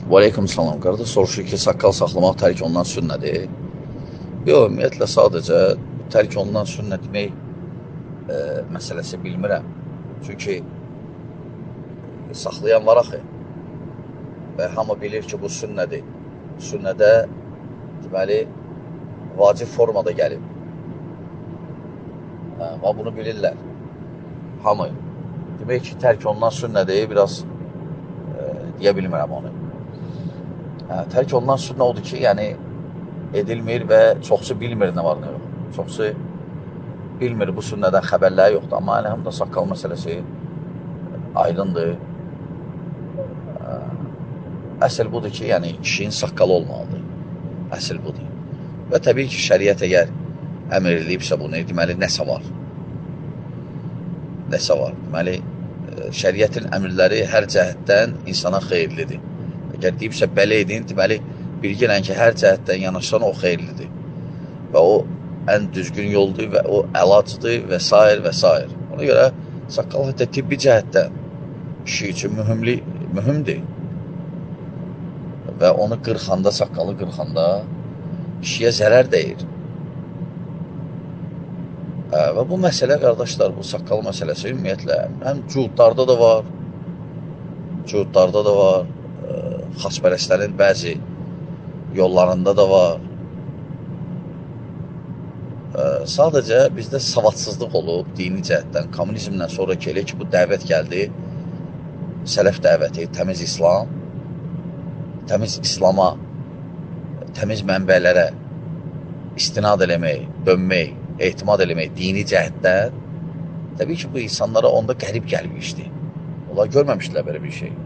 Və aleyküm salam. Qardaş soruşur ki, saqqal saxlamaq tərk olunan sünnədir. Yox, ümumiyyətlə sadəcə tərk olunan sünnə demək məsələsi bilmirəm. Çünki saxlayan var axı. Və hamı bilir ki, bu sünnədir. Sünnədə deməli vacib formada gəlib. Və bunu bilirlər. Hamı. Demək ki, tərk olunan sünnədir, biraz deyə bilmirəm onu. Tərk olunan sünnə odur ki, yəni edilmir və çoxsu bilmir nə var, nə yox. Çoxsu bilmir, bu sünnədən xəbərləri yoxdur. Amma həm də saqqal məsələsi aydındır. Əsl budur ki, yəni kişinin saqqalı olmalıdır. Əsl budur. Və təbii ki, şəriət əgər əmr edilibsə bunu, deməli, nəsə var. Nəsə var. Deməli, şəriətin əmrləri hər cəhətdən insana xeyirlidir. Əgər deyibsə belə edin, deməli, bilgilən ki, hər cəhətdən yanaşsan o xeyirlidir. Və o ən düzgün yoldur və o əlacdır və s. və s. Ona görə saqqal hətta tibbi cəhətdən kişi üçün mühümdür. Və onu qırxanda, saqqalı qırxanda kişiyə zərər dəyir. Və bu məsələ, qardaşlar, bu saqqal məsələsi ümumiyyətlə həm cuhudlarda da var, xaspərəstlərin bəzi yollarında da var. Sadəcə bizdə savadsızlıq olub dini cəhətdən, kommunizmdən sonraki elə ki, bu dəvət gəldi, sələf dəvəti, təmiz İslam, təmiz İslama, təmiz mənbələrə istinad eləmək, dönmək, etimad eləmək dini cəhətdən, təbii ki, bu insanlara onda qərib gəlmişdi. Onlar görməmişdilər belə bir şey.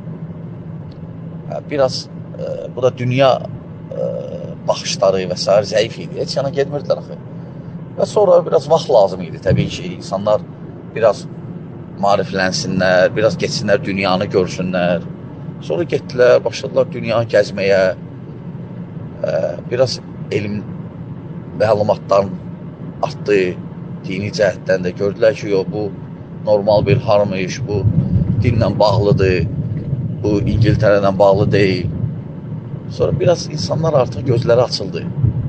Biraz, bu da dünya baxışları və s. zəif idi. Heç yana gedmirdilər axı. Və sonra biraz vaxt lazım idi. Təbii ki, insanlar biraz mariflənsinlər, biraz geçsinlər, dünyanı görsünlər. Sonra getdilər, başladılar dünyanı gəzməyə. Biraz elm məlumatdan artdı, dini cəhətdən də gördülər ki, yox, bu normal bir harmış, bu dinlə bağlıdır, bu İngiltərədən bağlı deyil. Sonra biraz insanlar artıq gözləri açıldı.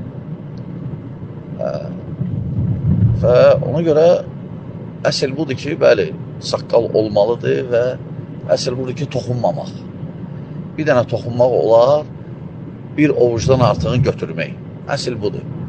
Və ona görə əsl budur ki, bəli, saqqal olmalıdır və əsl budur ki, toxunmamaq. Bir dənə toxunmaq olar, bir ovucdan artığını götürmək. Əsl budur.